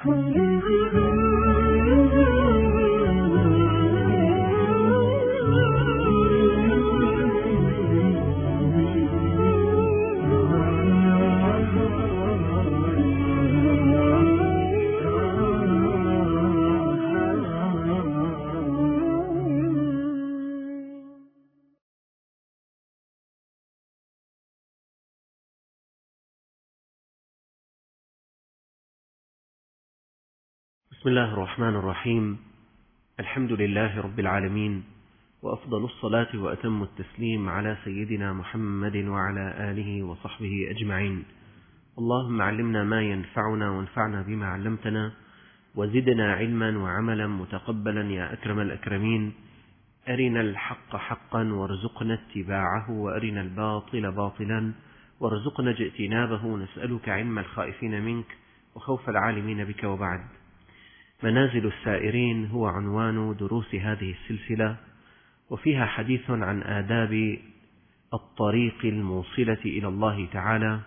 بسم الله الرحمن الرحيم. الحمد لله رب العالمين، وأفضل الصلاة وأتم التسليم على سيدنا محمد وعلى آله وصحبه أجمعين. اللهم علمنا ما ينفعنا وانفعنا بما علمتنا، وزدنا علما وعملا متقبلا يا أكرم الأكرمين. أرنا الحق حقا وارزقنا اتباعه، وأرنا الباطل باطلا وارزقنا اجتنابه. نسألك علم الخائفين منك وخوف العالمين بك. وبعد، منازل السائرين هو عنوان دروس هذه السلسلة، وفيها حديث عن آداب الطريق الموصلة إلى الله تعالى،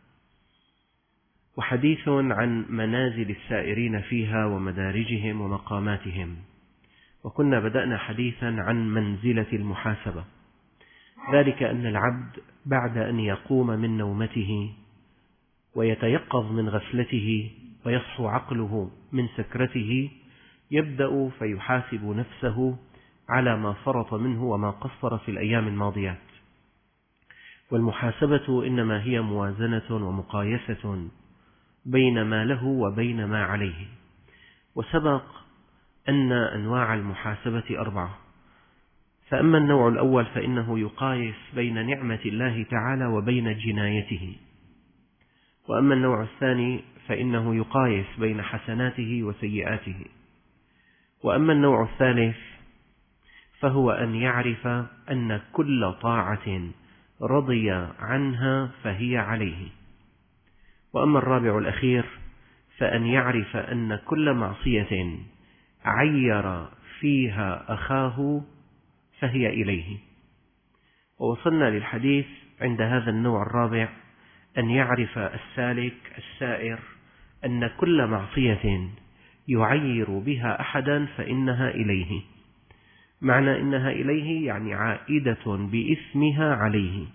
وحديث عن منازل السائرين فيها ومدارجهم ومقاماتهم. وكنا بدأنا حديثا عن منزلة المحاسبة، ذلك أن العبد بعد أن يقوم من نومته ويتيقظ من غفلته ويصحو عقله من سكرته، يبدأ فيحاسب نفسه على ما فرط منه وما قصر في الأيام الماضيات. والمحاسبة إنما هي موازنة ومقايسة بين ما له وبين ما عليه. وسبق أن أنواع المحاسبة 4، فأما النوع الأول فإنه يقايس بين نعمة الله تعالى وبين جنايته، وأما النوع الثاني فإنه يقايس بين حسناته وسيئاته، وأما النوع الثالث فهو أن يعرف أن كل طاعة رضي عنها فهي عليه، وأما الرابع الأخير فأن يعرف أن كل معصية عير فيها أخاه فهي إليه. ووصلنا للحديث عند هذا النوع الرابع، أن يعرف السالك السائر أن كل معصية يعير بها أحدا فإنها إليه. معنى إنها إليه يعني عائدة بإثمها عليه.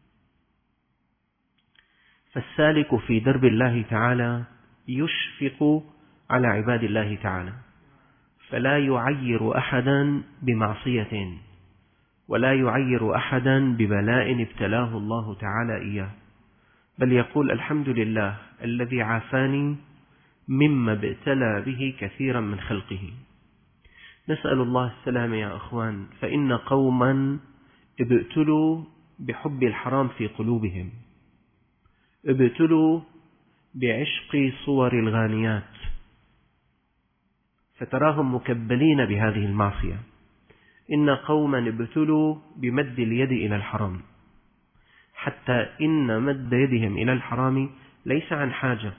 فالسالك في درب الله تعالى يشفق على عباد الله تعالى، فلا يعير أحدا بمعصية، ولا يعير أحدا ببلاء ابتلاه الله تعالى إياه، بل يقول الحمد لله الذي عافاني مما ابتلى به كثيرا من خلقه. نسأل الله السلام يا أخوان، فإن قوما ابتلوا بحب الحرام في قلوبهم، ابتلوا بعشق صور الغانيات، فتراهم مكبلين بهذه المعصية. إن قوما ابتلوا بمد اليد إلى الحرام، حتى إن مد يدهم إلى الحرام ليس عن حاجة،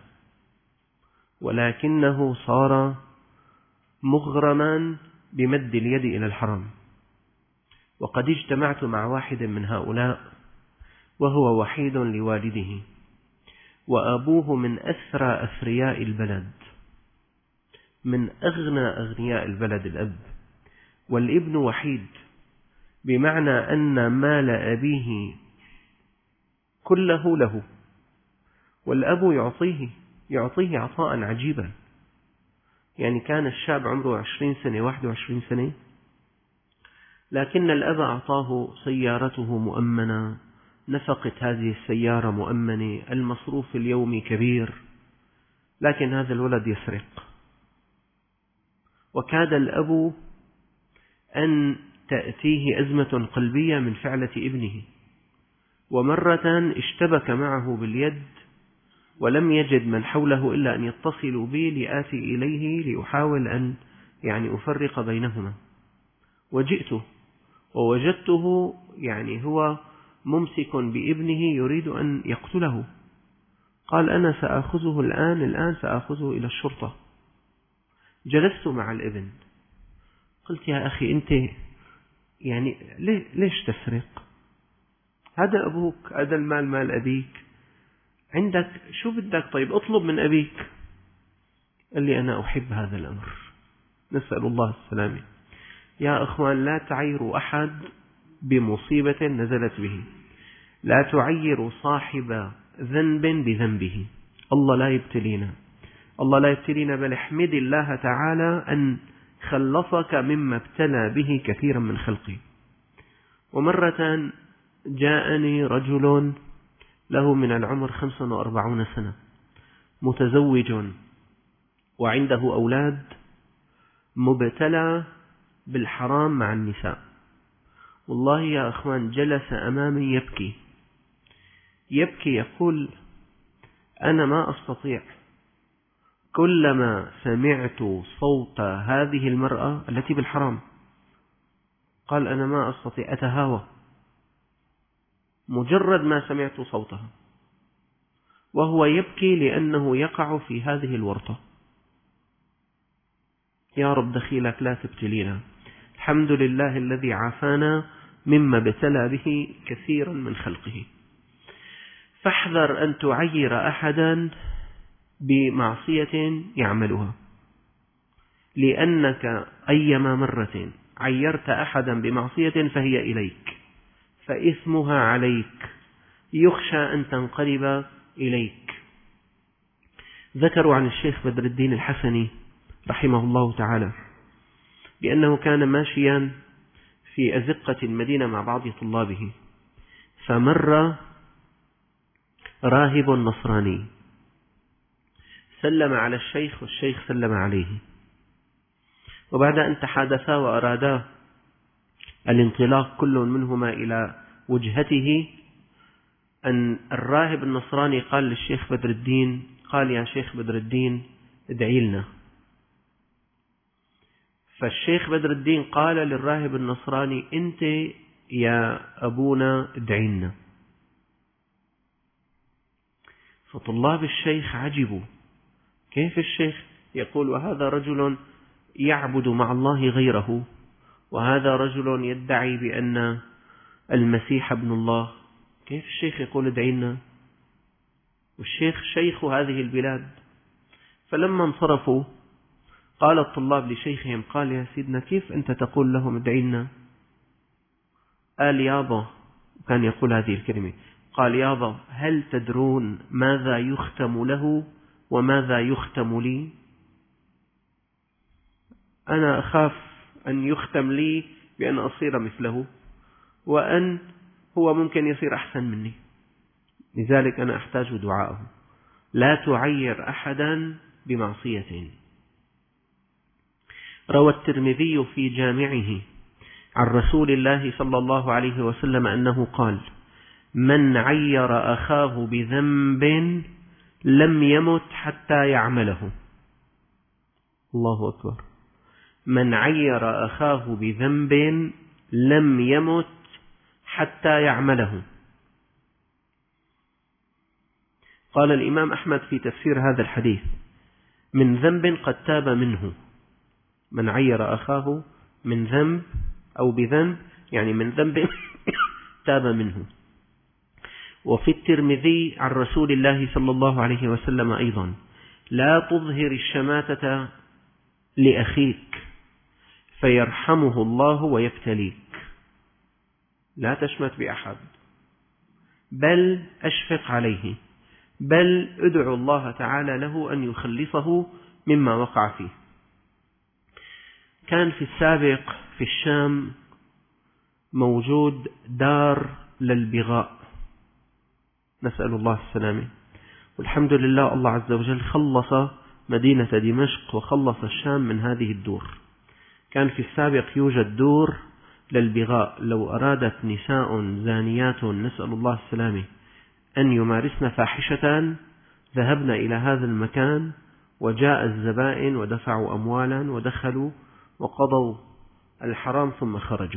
ولكنه صار مغرما بمد اليد إلى الحرام. وقد اجتمعت مع واحد من هؤلاء وهو وحيد لوالده، وأبوه من أثرى أثرياء البلد، من أغنى أغنياء البلد الأب، والابن وحيد، بمعنى أن مال أبيه كله له، والأب يعطيه عطاء عجيبا. يعني كان الشاب عمره 20 سنة 21 سنة، لكن الأب أعطاه سيارته مؤمنة، نفقة هذه السيارة مؤمنة، المصروف اليومي كبير، لكن هذا الولد يسرق. وكاد الأب أن تأتيه أزمة قلبية من فعلة ابنه، ومرة اشتبك معه باليد ولم يجد من حوله إلا أن يتصلوا بي لآتي إليه لأحاول أن أفرق بينهما. وجئت ووجدته هو ممسك بابنه يريد أن يقتله. قال أنا سأخذه الآن سأخذه إلى الشرطة. جلست مع الابن، قلت يا أخي أنت ليش تسرق؟ هذا أبوك، هذا المال مال أبيك، عندك شو بدك؟ طيب اطلب من أبيك. قال لي أنا أحب هذا الأمر. نسأل الله السلامة. يا أخوان، لا تعيروا أحد بمصيبة نزلت به، لا تعيروا صاحب ذنب بذنبه. الله لا يبتلينا، الله لا يبتلينا، بل احمد الله تعالى أن خلصك مما ابتلى به كثيرا من خلقه. ومرة جاءني رجل له من العمر 45 سنة، متزوج وعنده أولاد، مبتلى بالحرام مع النساء. والله يا أخوان جلس أمامي يبكي يقول أنا ما أستطيع، كلما سمعت صوت هذه المرأة التي بالحرام قال أنا ما أستطيع، أتهاوى مجرد ما سمعت صوتها، وهو يبكي لأنه يقع في هذه الورطة. يا رب دخيلك لا تبتلينا. الحمد لله الذي عافانا مما ابتلى به كثيرا من خلقه. فاحذر أن تعير أحدا بمعصية يعملها، لأنك أيما مرة عيرت أحدا بمعصية فهي إليك، فإثمها عليك، يخشى أن تنقلب إليك. ذكروا عن الشيخ بدر الدين الحسني رحمه الله تعالى بأنه كان ماشيا في أزقة المدينة مع بعض طلابه، فمر راهب نصراني سلم على الشيخ والشيخ سلم عليه، وبعد أن تحادثا وأرادا الانطلاق كل منهما إلى وجهته، أن الراهب النصراني قال للشيخ بدر الدين، قال يا شيخ بدر الدين ادعي لنا. فالشيخ بدر الدين قال للراهب النصراني أنت يا أبونا ادعي لنا. فطلاب الشيخ عجبوا، كيف الشيخ يقول وهذا رجل يعبد مع الله غيره، وهذا رجل يدعي بأن المسيح ابن الله، كيف الشيخ يقول ادعي لنا؟ والشيخ شيخ هذه البلاد. فلما انصرفوا قال الطلاب لشيخهم، قال يا سيدنا كيف أنت تقول لهم ادعي لنا؟ قال يابا، كان يقول هذه الكلمة، قال يابا هل تدرون ماذا يختم له وماذا يختم لي؟ أنا أخاف أن يختم لي بأن أصير مثله، وأن هو ممكن يصير أحسن مني، لذلك أنا أحتاج دعاءه. لا تعير أحدا بمعصية. روى الترمذي في جامعه عن رسول الله صلى الله عليه وسلم أنه قال من عير أخاه بذنب لم يمت حتى يعمله. الله أكبر. من عير أخاه بذنب لم يمت حتى يعمله. قال الإمام أحمد في تفسير هذا الحديث من ذنب قد تاب منه. من عير أخاه من ذنب أو بذنب يعني من ذنب تاب منه. وفي الترمذي عن رسول الله صلى الله عليه وسلم أيضا لا تظهر الشماتة لأخيك فيرحمه الله ويبتليك. لا تشمت بأحد، بل أشفق عليه، بل ادعو الله تعالى له أن يخلصه مما وقع فيه. كان في السابق في الشام موجود دار للبغاء، نسأل الله السلامة، والحمد لله الله عز وجل خلص مدينة دمشق وخلص الشام من هذه الدور. كان في السابق يوجد دور للبغاء، لو أرادت نساء زانيات نسأل الله السلامة أن يمارسن فاحشة ذهبن إلى هذا المكان، وجاء الزبائن ودفعوا أموالا ودخلوا وقضوا الحرام ثم خرجوا.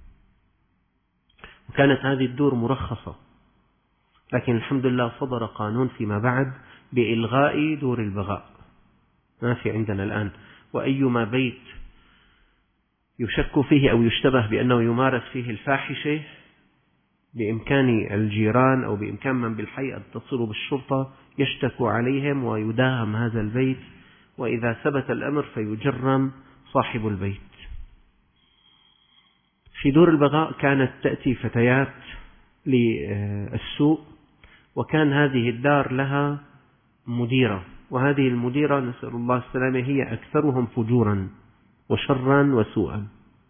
وكانت هذه الدور مرخصة، لكن الحمد لله صدر قانون فيما بعد بإلغاء دور البغاء، ما في عندنا الآن. وأيما بيت يشك فيه أو يشتبه بأنه يمارس فيه الفاحشة بإمكان الجيران أو بإمكان من بالحي أن تصلوا بالشرطة يشتكوا عليهم ويداهم هذا البيت وإذا ثبت الأمر فيجرم صاحب البيت. في دور البغاء كانت تأتي فتيات للسوء، وكان هذه الدار لها مديرة، وهذه المديرة نسأل الله السلامة هي أكثرهم فجورا وشرا وسوءا.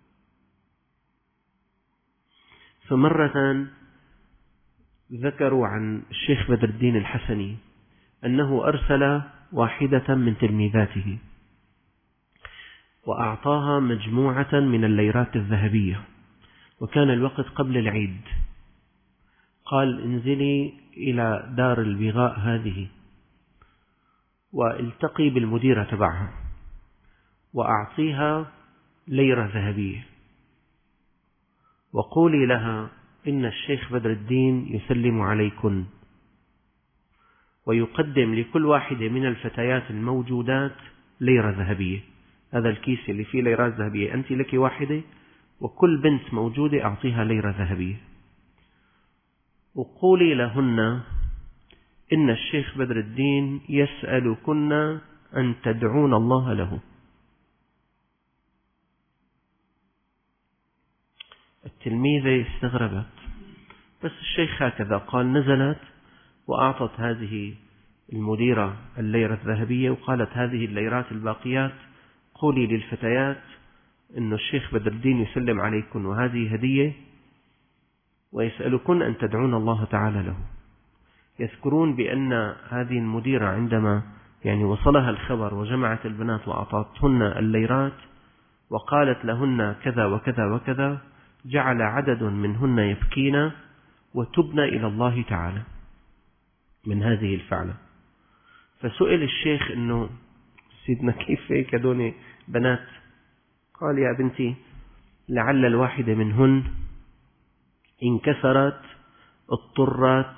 فمرة ذكروا عن الشيخ بدر الدين الحسني أنه أرسل واحدة من تلميذاته وأعطاها مجموعة من الليرات الذهبية، وكان الوقت قبل العيد. قال: انزلي إلى دار البغاء هذه والتقي بالمديرة تبعها وأعطيها ليرة ذهبية، وقولي لها إن الشيخ بدر الدين يسلم عليكن، ويقدم لكل واحدة من الفتيات الموجودات ليرة ذهبية. هذا الكيس اللي فيه ليرات ذهبية، أنت لك واحدة، وكل بنت موجودة أعطيها ليرة ذهبية، وقولي لهن إن الشيخ بدر الدين يسألكن أن تدعون الله له. التلميذة استغربت، بس الشيخ هكذا قال. نزلت وأعطت هذه المديرة الليرة الذهبية، وقالت: هذه الليرات الباقيات قولي للفتيات إن الشيخ بدر الدين يسلم عليكم، وهذه هدية، ويسألكن أن تدعون الله تعالى له. يذكرون بأن هذه المديرة عندما وصلها الخبر وجمعت البنات وأعطتهن الليرات وقالت لهن كذا وكذا وكذا، جعل عدد منهن يبكين وتبن إلى الله تعالى من هذه الفعلة. فسئل الشيخ إنه سيدنا كيف هيك هذول بنات؟ قال: يا بنتي، لعل الواحدة منهن انكسرت اضطرت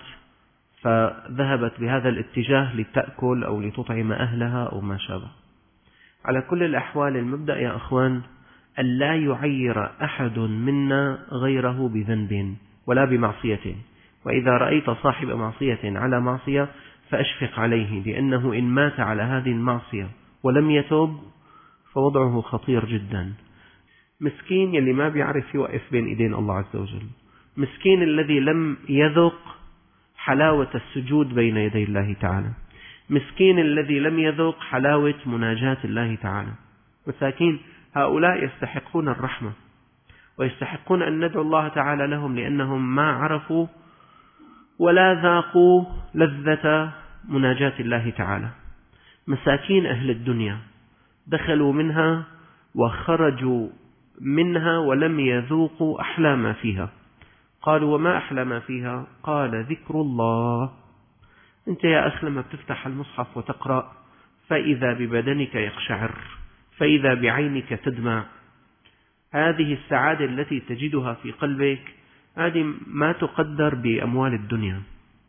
فذهبت بهذا الاتجاه لتأكل أو لتطعم أهلها أو ما شابه. على كل الأحوال المبدأ يا أخوان أن لا يعير أحد منا غيره بذنب ولا بمعصية، وإذا رأيت صاحب معصية على معصية فأشفق عليه، لأنه إن مات على هذه المعصية ولم يتوب فوضعه خطير جدا. مسكين يلي ما بيعرف يوقف بين إيدين الله عز وجل، مسكين الذي لم يذق حلاوة السجود بين يدي الله تعالى، مسكين الذي لم يذق حلاوة مناجاة الله تعالى. مساكين هؤلاء يستحقون الرحمة ويستحقون أن ندعو الله تعالى لهم، لأنهم ما عرفوا ولا ذاقوا لذة مناجاة الله تعالى. مساكين أهل الدنيا دخلوا منها وخرجوا منها ولم يذوقوا أحلى ما فيها. قالوا: وما أحلى ما فيها؟ قال: ذكر الله. أنت يا أخي لما بتفتح المصحف وتقرأ فإذا ببدنك يقشعر، فإذا بعينك تدمع. هذه السعادة التي تجدها في قلبك هذه ما تقدر بأموال الدنيا.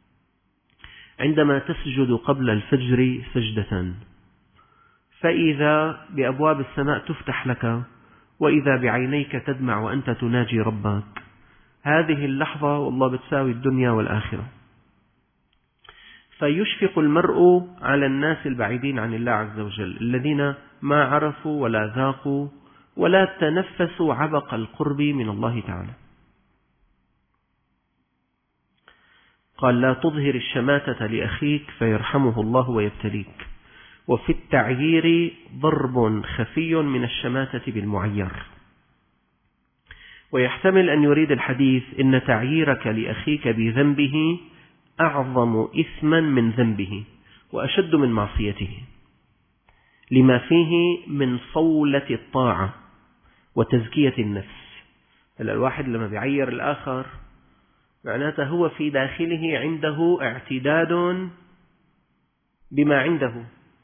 عندما تسجد قبل الفجر سجدة فإذا بأبواب السماء تفتح لك، وإذا بعينيك تدمع وأنت تناجي ربك، هذه اللحظة والله بتساوي الدنيا والآخرة. فيشفق المرء على الناس البعيدين عن الله عز وجل، الذين ما عرفوا ولا ذاقوا ولا تنفسوا عبق القرب من الله تعالى. قال: لا تظهر الشماتة لأخيك فيرحمه الله ويبتليك. وفي التعيير ضرب خفي من الشماتة بالمعير. ويحتمل أن يريد الحديث إن تعييرك لأخيك بذنبه أعظم إثما من ذنبه وأشد من معصيته، لما فيه من صولة الطاعة وتزكية النفس. الواحد لما بيعير الآخر معناته هو في داخله عنده اعتداد بما عنده.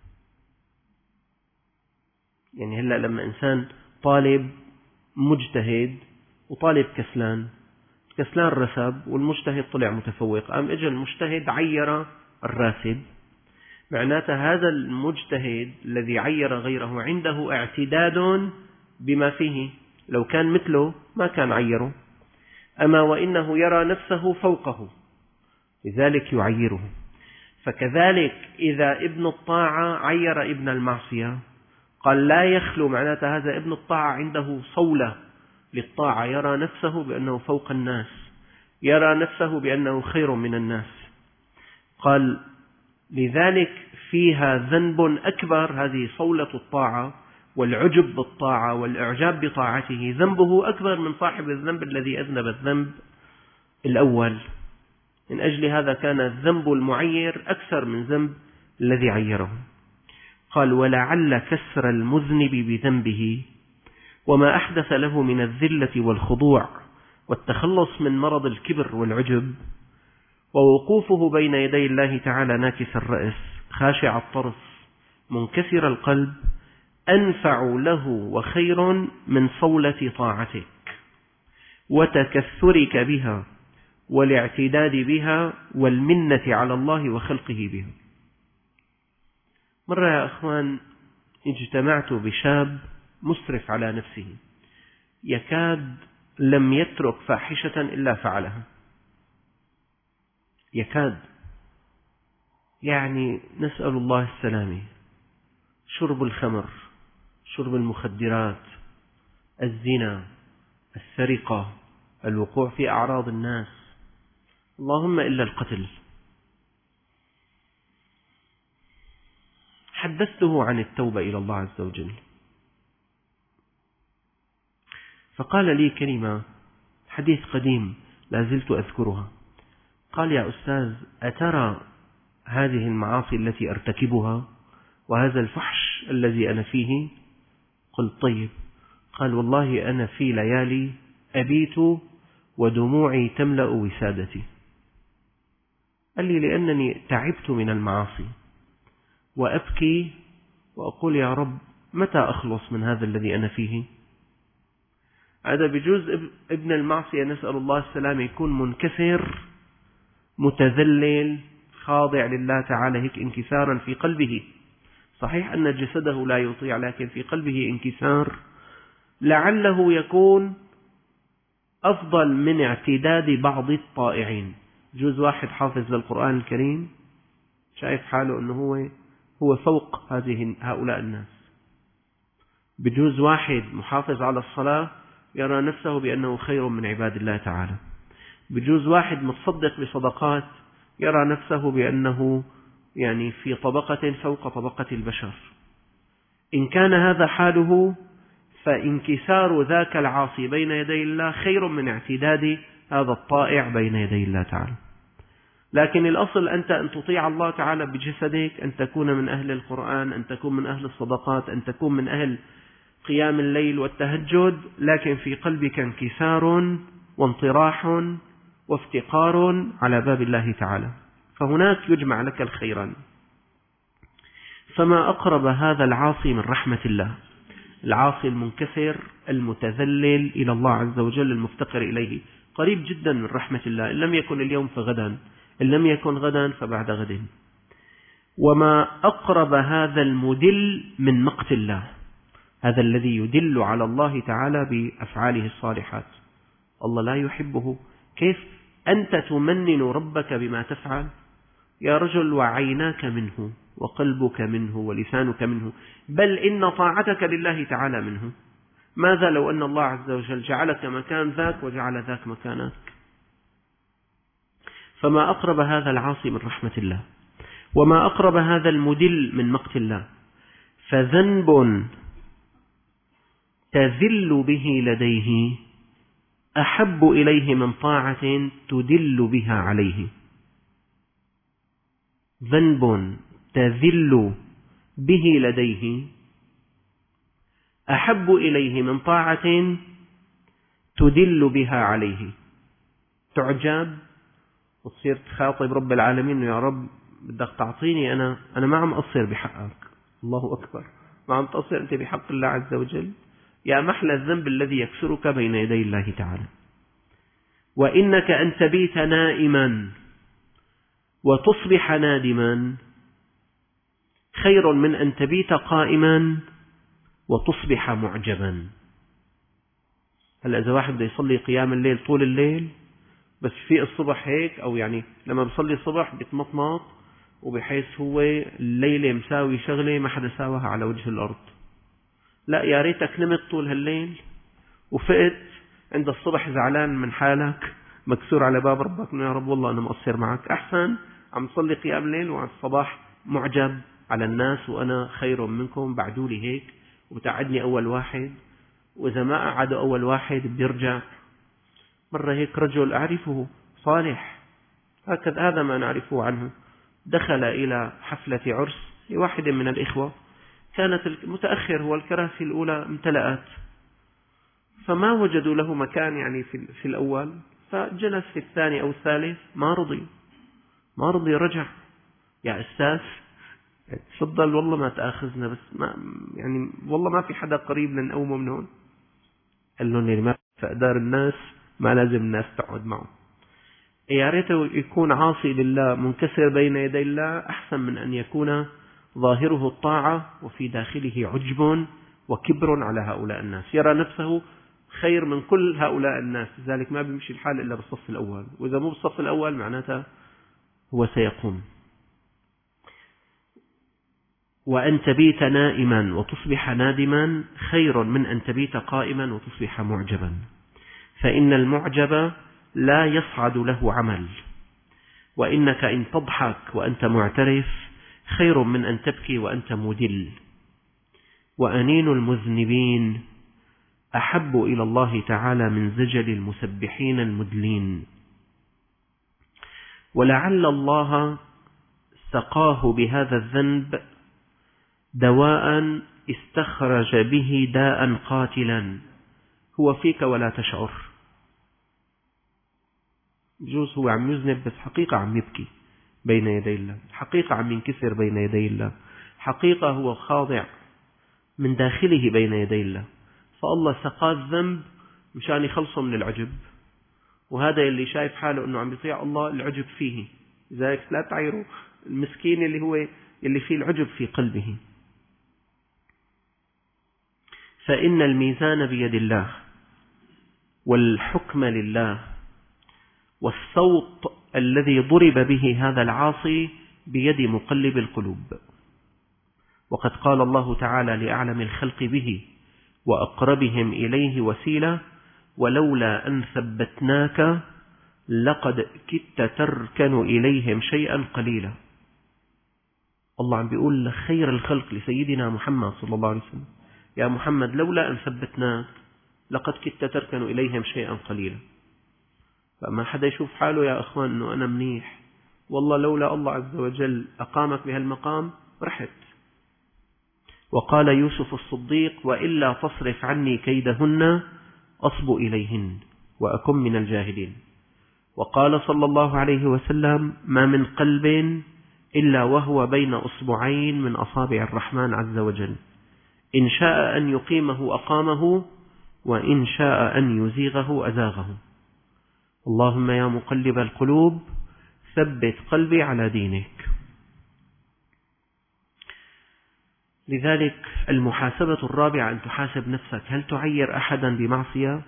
هلأ لما إنسان طالب مجتهد وطالب كسلان رسب والمجتهد طلع متفوق، قام اجى المجتهد عير الراسب، معناته هذا المجتهد الذي عير غيره عنده اعتداد بما فيه، لو كان مثله ما كان عيره. أما وإنه يرى نفسه فوقه لذلك يعيره. فكذلك إذا ابن الطاعة عير ابن المعصية قال لا يخلو، معناته هذا ابن الطاعة عنده صولة للطاعة، يرى نفسه بأنه فوق الناس، يرى نفسه بأنه خير من الناس. قال لذلك فيها ذنب أكبر، هذه صولة الطاعة والعجب بالطاعة والإعجاب بطاعته، ذنبه أكبر من صاحب الذنب الذي أذنب الذنب الأول. من أجل هذا كان الذنب المعير أكثر من ذنب الذي عيره. قال ولعل كسر المذنب بذنبه وما أحدث له من الذلة والخضوع والتخلص من مرض الكبر والعجب ووقوفه بين يدي الله تعالى ناكس الرأس خاشع الطرف منكسر القلب أنفع له وخير من صولة طاعتك وتكثرك بها والاعتداد بها والمنة على الله وخلقه بها. مرة يا أخوان اجتمعت بشاب مسرف على نفسه، يكاد لم يترك فاحشة إلا فعلها، يكاد، يعني نسأل الله السلامة، شرب الخمر، شرب المخدرات، الزنا، السرقة، الوقوع في أعراض الناس، اللهم إلا القتل. حدثته عن التوبة إلى الله عز وجل، فقال لي كلمة، حديث قديم لا زلت أذكرها. قال يا أستاذ أترى هذه المعاصي التي أرتكبها وهذا الفحش الذي أنا فيه؟ قلت طيب. قال والله أنا في ليالي أبيت ودموعي تملأ وسادتي. قال لي لأنني تعبت من المعاصي وأبكي وأقول يا رب متى أخلص من هذا الذي أنا فيه؟ هذا بجوز ابن المعصية نسأل الله السلامة يكون منكسر متذلل خاضع لله تعالى هيك انكسارا في قلبه، صحيح أن جسده لا يطيع لكن في قلبه انكسار لعله يكون أفضل من اعتداد بعض الطائعين. جوز واحد حافظ للقرآن الكريم شايف حاله أنه هو فوق هؤلاء الناس، بجوز واحد محافظ على الصلاة يرى نفسه بأنه خير من عباد الله تعالى، بجوز واحد متصدق بصدقات يرى نفسه بأنه يعني في طبقة فوق طبقة البشر. إن كان هذا حاله فانكسار ذاك العاصي بين يدي الله خير من اعتداد هذا الطائع بين يدي الله تعالى. لكن الأصل أنت أن تطيع الله تعالى بجسدك، أن تكون من أهل القرآن، أن تكون من أهل الصدقات، أن تكون من أهل قيام الليل والتهجد، لكن في قلبك انكسار وانطراح وافتقار على باب الله تعالى، فهناك يجمع لك الخيران. فما أقرب هذا العاصي من رحمة الله، العاصي المنكسر المتذلل إلى الله عز وجل المفتقر إليه، قريب جدا من رحمة الله، إن لم يكن اليوم فغدا، إن لم يكن غدا فبعد غد. وما أقرب هذا المدل من مقت الله، هذا الذي يدل على الله تعالى بأفعاله الصالحات، الله لا يحبه. كيف أنت تمنن ربك بما تفعل؟ يا رجل وعيناك منه وقلبك منه ولسانك منه، بل إن طاعتك لله تعالى منه. ماذا لو أن الله عز وجل جعلك مكان ذاك وجعل ذاك مكانك؟ فما أقرب هذا العاصي من رحمة الله، وما أقرب هذا المدل من مقت الله. فذنب تذل به لديه أحب إليه من طاعة تدل بها عليه. ذنب تذل به لديه أحب إليه من طاعة تدل بها عليه. تعجب وتصير تخاطب رب العالمين يا رب بدك تعطيني، أنا ما عم أقصر بحقك، الله أكبر، ما عم تقصر أنت بحق الله عز وجل. يا محلى الذنب الذي يكسرك بين يدي الله تعالى. وإنك أن تبيت نائما وتصبح نادما خير من أن تبيت قائما وتصبح معجبا. هلأ إذا واحد بده يصلي قيام الليل طول الليل بس في الصبح هيك، أو يعني لما بيصلي الصبح بيتمطمط وبحيث هو الليلة مساوي شغلة ما حدا ساواها على وجه الأرض. لا، يا ريتك نمت طول هالليل وفقت عند الصبح زعلان من حالك مكسور على باب ربك يا رب والله أنا مقصر معك، أحسن عم تصلي قيام ليل وعلى الصباح معجب على الناس وأنا خير منكم بعدوا لي هيك وبتقعدني أول واحد، وإذا ما قعدوا أول واحد بيرجع. مرة هيك رجل أعرفه صالح هكذا، هذا ما نعرفه عنه، دخل إلى حفلة عرس لواحد من الإخوة، كانت متأخر، هو الكراسي الأولى امتلأت، فما وجدوا له مكان يعني في الأول، فجلس في الثاني أو الثالث، ما رضي رجع. يا أستاذ تفضل والله ما تأخذنا، بس ما يعني والله ما في حدا قريب لنقومه من هون. قال لهم اللي ما في أقدار الناس ما لازم الناس تقعد معه. يا ريته يكون عاصي لله منكسر بين يدي الله أحسن من أن يكون ظاهره الطاعة وفي داخله عجب وكبر على هؤلاء الناس، يرى نفسه خير من كل هؤلاء الناس، لذلك ما بيمشي الحال إلا بالصف الأول، وإذا مو بالصف الأول معناته هو سيقوم. وأن تبيت نائما وتصبح نادما خير من أن تبيت قائما وتصبح معجبا، فإن المعجب لا يصعد له عمل، وإنك إن تضحك وأنت معترف خير من أن تبكي وأنت مدل، وأنين المذنبين أحب إلى الله تعالى من زجل المسبحين المدلين. ولعل الله سقاه بهذا الذنب دواء استخرج به داء قاتلا هو فيك ولا تشعر. بجوز هو عم يذنب بس حقيقة عم يبكي بين يدي الله، حقيقة عم ينكسر بين يدي الله، حقيقة هو خاضع من داخله بين يدي الله، فالله سقاه الذنب مشان يخلصه من العجب. وهذا اللي شايف حاله أنه عم يطيع الله العجب فيه، لذلك لا تعيروا المسكين اللي فيه العجب في قلبه. فإن الميزان بيد الله، والحكم لله، والصوت الذي ضرب به هذا العاصي بيد مقلب القلوب. وقد قال الله تعالى لأعلم الخلق به وأقربهم إليه وسيلة: ولولا أن ثبتناك لقد كدت تركن إليهم شيئا قليلا. الله عم بيقول لخير الخلق لسيدنا محمد صلى الله عليه وسلم: يا محمد لولا أن ثبتناك لقد كدت تركن إليهم شيئا قليلا. فما حدا يشوف حاله يا أخوان أنه أنا منيح، والله لولا الله عز وجل أقامك بهالمقام رحت. وقال يوسف الصديق: وإلا تصرف عني كيدهن أصب إليهن وأكن من الجاهلين. وقال صلى الله عليه وسلم: ما من قلب إلا وهو بين أصبعين من أصابع الرحمن عز وجل، إن شاء أن يقيمه أقامه، وإن شاء أن يزيغه أزاغه. اللهم يا مقلب القلوب ثبت قلبي على دينك. لذلك المحاسبة الرابعة أن تحاسب نفسك: هل تعير أحدا بمعصية؟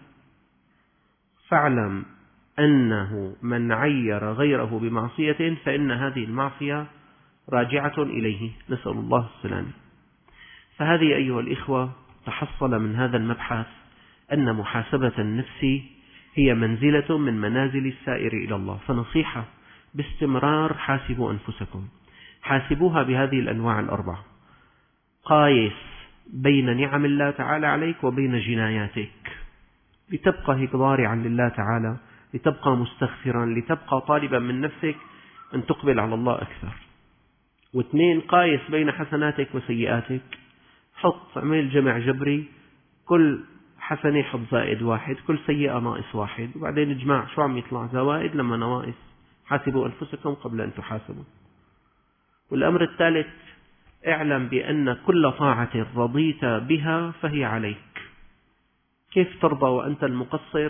فاعلم أنه من عير غيره بمعصية فإن هذه المعصية راجعة إليه، نسأل الله السلامة. فهذه أيها الإخوة تحصل من هذا المبحث أن محاسبة النفس هي منزلة من منازل السائر إلى الله. فنصيحة باستمرار: حاسبوا أنفسكم، حاسبوها بهذه الأنواع الأربعة. قايس بين نعم الله تعالى عليك وبين جناياتك، لتبقى هيك ضارعا لله تعالى، لتبقى مستغفرا، لتبقى طالبا من نفسك أن تقبل على الله أكثر. واثنين، قايس بين حسناتك وسيئاتك، حط اعمل جمع جبري، كل حسنة حط زائد واحد، كل سيئة ناقص واحد، وبعدين اجمع شو عم يطلع زوائد لما نواقص. حاسبوا أنفسكم قبل أن تحاسبوا. والأمر الثالث: اعلم بأن كل طاعة رضيت بها فهي عليك. كيف ترضى وأنت المقصر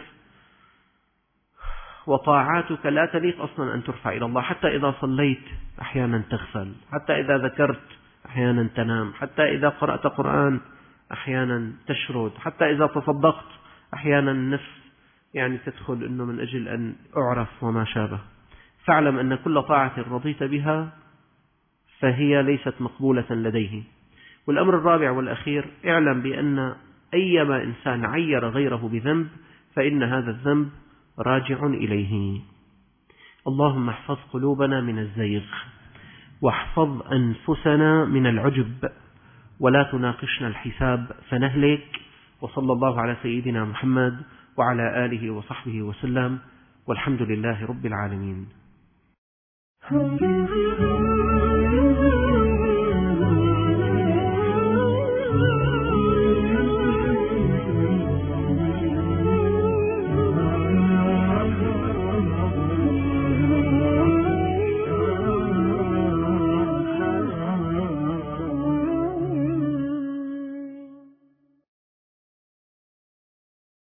وطاعاتك لا تليق أصلا أن ترفع إلى الله؟ حتى إذا صليت أحيانا تغفل، حتى إذا ذكرت أحيانا تنام، حتى إذا قرأت قرآن أحيانا تشرد، حتى إذا تصدقت أحيانا النفس يعني تدخل إنه من أجل أن أعرف وما شابه. فاعلم أن كل طاعة رضيت بها فهي ليست مقبولة لديه. والأمر الرابع والأخير: اعلم بأن أيما إنسان عير غيره بذنب فإن هذا الذنب راجع إليه. اللهم احفظ قلوبنا من الزيغ، واحفظ أنفسنا من العجب، ولا تناقشنا الحساب فنهلك. وصلى الله على سيدنا محمد وعلى آله وصحبه وسلم، والحمد لله رب العالمين.